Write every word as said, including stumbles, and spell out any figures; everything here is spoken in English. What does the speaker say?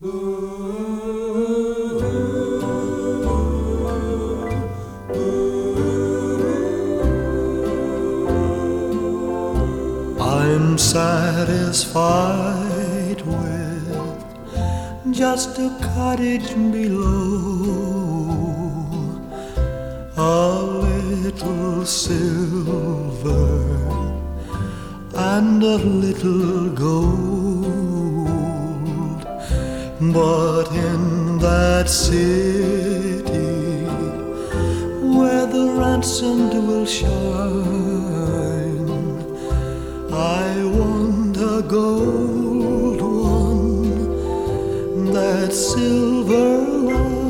I'm satisfied with just a cottage below, a little silver and a little gold. But in that city where the ransomed will shine, I want a gold one, that silver line.